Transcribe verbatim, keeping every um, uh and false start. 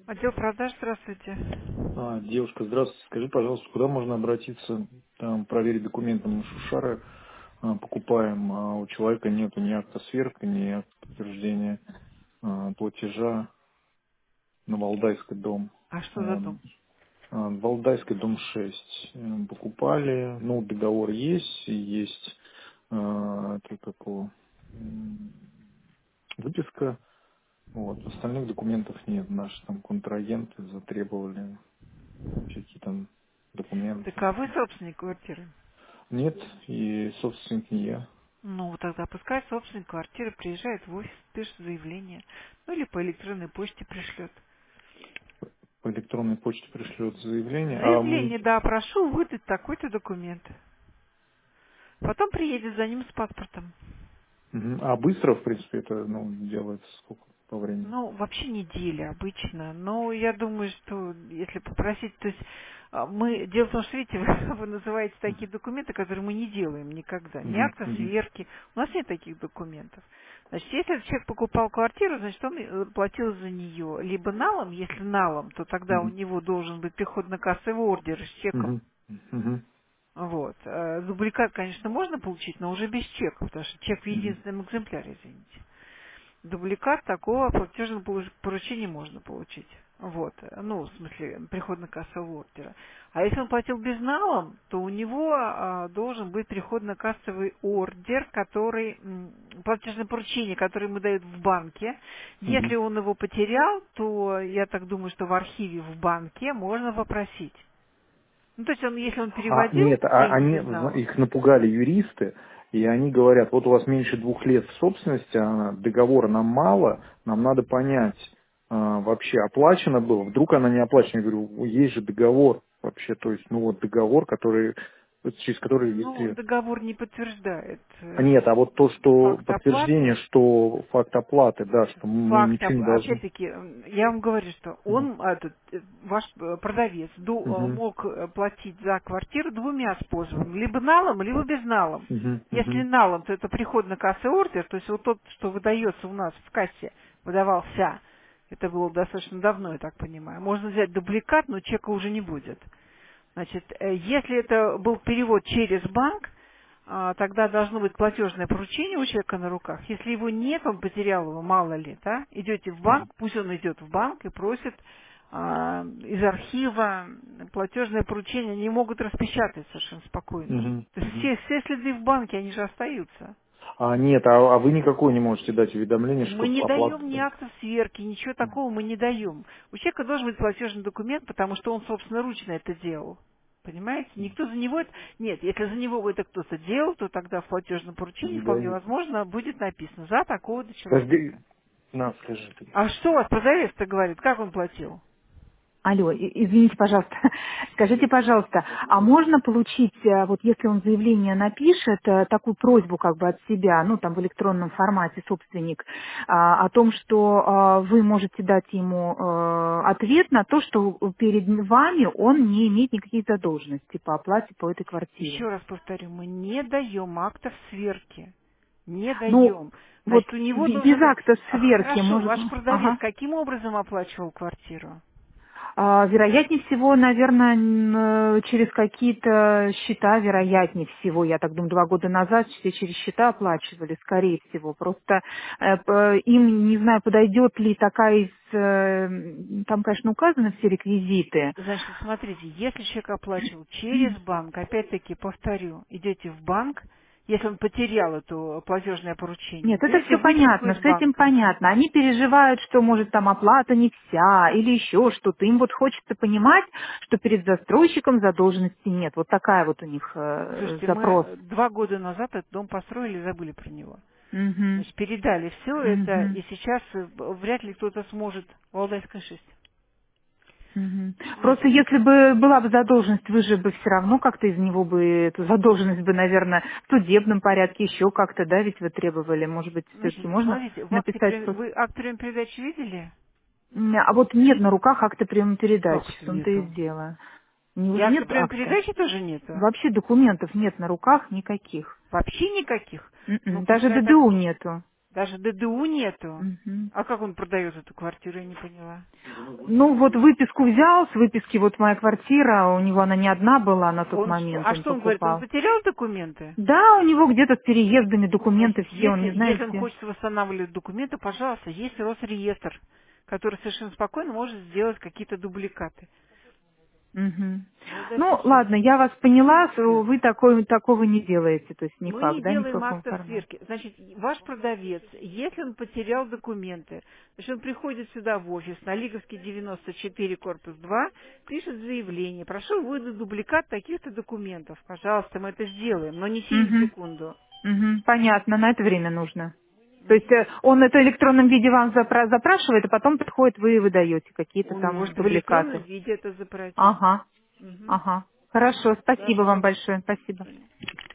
Отдел продаж, здравствуйте. А, девушка, здравствуйте. Скажи, пожалуйста, куда можно обратиться, там, проверить документы? Мы Шушары а, покупаем, а у человека нету ни акта сверка, ни акта подтверждения а, платежа на Валдайский дом. А что за Вот. дом? А, Валдайский дом шесть. Э, Покупали, ну, договор есть, и есть а, это какого, м, выписка. Вот. Остальных документов нет. Наши там контрагенты затребовали всякие там Так документы. а вы собственник квартиры? Нет, и собственник не я. Ну, тогда пускай собственник квартиры приезжает в офис, пишет заявление. Ну, или по электронной почте пришлет. По электронной почте пришлет заявление. А, м, Заявление, да, прошу выдать такой-то документ. Потом приедет за ним с паспортом. мгм. А быстро, в принципе, это ну, делается сколько по времени? Ну, вообще неделя обычно. Но я думаю, что если попросить, то есть а, мы, дело в том, что, видите, вы, вы называете такие документы, которые мы не делаем никогда. Ни Мгм, акта мгм, сверки. У нас нет таких документов. Значит, если этот человек покупал квартиру, значит, он э, платил за нее либо налом, если налом, то тогда у мгм, него должен быть приходно-кассовый ордер с чеком. мгм, мгм, Вот. Э, Дубликат, конечно, можно получить, но уже без чека, потому что чек в мгм, единственном экземпляре, извините. Дубликат такого платежного полу- поручения можно получить. Вот. Ну, в смысле, приходно-кассового ордера. А если он платил безналом, то у него а, должен быть приходно-кассовый ордер, который, м, платежное поручение, которое ему дают в банке. Если мгм. он его потерял, то я так думаю, что в архиве в банке можно попросить. Ну, то есть он, если он А, переводил нет, а деньги они, зна- безналом, их напугали юристы, и они говорят, вот у вас меньше двух лет в собственности, а договора нам мало, нам надо понять, а, вообще оплачено было, вдруг она не оплачена. Я говорю, есть же договор вообще, то есть, ну вот договор, который, вот через который ну, регистрируют. договор не подтверждает А э, нет, а вот то, что факт подтверждение, оплаты. что факт оплаты, да, что мы Факт, ничего оп- не должны. опять-таки, м, я вам говорю, что Мгм, он, этот, э, ваш э, продавец, ду- э, мгм, мог э, платить за квартиру двумя способами, либо налом, либо безналом. мгм, Если мгм, налом, то это приходно-кассовый ордер, то есть вот тот, что выдается у нас в кассе, выдавался, это было достаточно давно, я так понимаю. Можно взять дубликат, но чека уже не будет. Значит, э, если это был перевод через банк, а, тогда должно быть платежное поручение у человека на руках. Если его нет, он потерял его, мало ли, да, идете в банк, мгм, пусть он идет в банк и просит а, из архива платежное поручение, они могут распечатать совершенно спокойно. мгм, То есть мгм. все, все следы в банке, они же остаются. А нет, а, а вы никакой не можете дать уведомление, Мы что не оплата. даем ни актов сверки, ничего такого мы не даем. У человека должен быть платежный документ, потому что он собственноручно это делал. Понимаете? Никто за него это... Нет, если за него это кто-то делал, то тогда в платежном поручении Не вполне дают. возможно будет написано за такого-то Подожди, человека. на, скажи ты. А что у вас продавец-то говорит? Как он платил? Алло, и- извините, пожалуйста. Скажите, пожалуйста, а можно получить, э, вот если он заявление напишет, э, такую просьбу как бы от себя, ну там в электронном формате собственник, а, о том, что а, вы можете дать ему э, ответ на то, что перед вами он не имеет никаких задолженностей по оплате по этой квартире? Еще раз повторю, мы не даем актов сверки. Не Ну, даем. вот Значит, у него б- без должен быть... акта А, сверки, хорошо, может... ваш продавец Ага. каким образом оплачивал квартиру? А, вероятнее всего, наверное, н- э, через какие-то счета, вероятнее всего, я так думаю, два года назад все через счета оплачивали, скорее всего. Просто э, п- им, не знаю, подойдет ли такая из... э, там, конечно, указаны все реквизиты. Значит, смотрите, если человек оплачивал через банк, опять-таки повторю, идете в банк, если он потерял это платежное поручение, Нет, это берете все выписку понятно, из с этим банка. понятно. Они переживают, что, может, там оплата не вся или еще что-то. Им вот хочется понимать, что перед застройщиком задолженности нет. Вот такая вот у них э, Слушайте, запрос. мы два года назад этот дом построили и забыли про него. Мгм. Значит, передали все это, Мгм. и сейчас э, вряд ли кто-то сможет... Валдайская шесть. Мгм. Просто Значит, если бы была бы задолженность, вы же бы все равно как-то из него бы эту задолженность бы, наверное, в судебном порядке еще как-то, да, ведь вы требовали, может быть, все-таки значит, можно смотрите, в акте, написать при- просто. вы акт прием передачи видели? М, А вот нет на руках акта приема-передачи, Как в это том-то и нету? дело. Не- И Уже акта нет прием акта. передачи тоже нету? Вообще документов нет на руках никаких. Вообще никаких? М-м, Ну-ка, Даже я так... ДДУ нету. Даже ДДУ нету. Мгм. А как он продает эту квартиру, я не поняла. Ну, вот выписку взял, с выписки вот моя квартира, у него она не одна была на тот Он что? момент, А он что он говорит? Он покупал. потерял документы? Да, у него где-то с переездами документы Значит, все, он если, не знает если он где. хочет восстанавливать документы, пожалуйста, есть Росреестр, который совершенно спокойно может сделать какие-то дубликаты. Мгм. Вот Ну, запиши. ладно, я вас поняла, что вы такой, такого не делаете, то есть Мы никак, не да, ни в делаем каком актов формате. сверки. Значит, ваш продавец, если он потерял документы, значит, он приходит сюда в офис на Лиговский девяносто четыре, корпус два, пишет заявление. Прошу выдать дубликат таких-то документов. Пожалуйста, мы это сделаем, но не сию Угу. секунду. Угу. Понятно, на это время нужно. То есть э, он это в электронном виде вам запра- запрашивает, а потом приходит, вы выдаете какие-то Он там может в электронном дубликаты. виде это запросить. Ага, Мгм. ага. Хорошо, спасибо вам Пожалуйста. большое, До спасибо. свидания.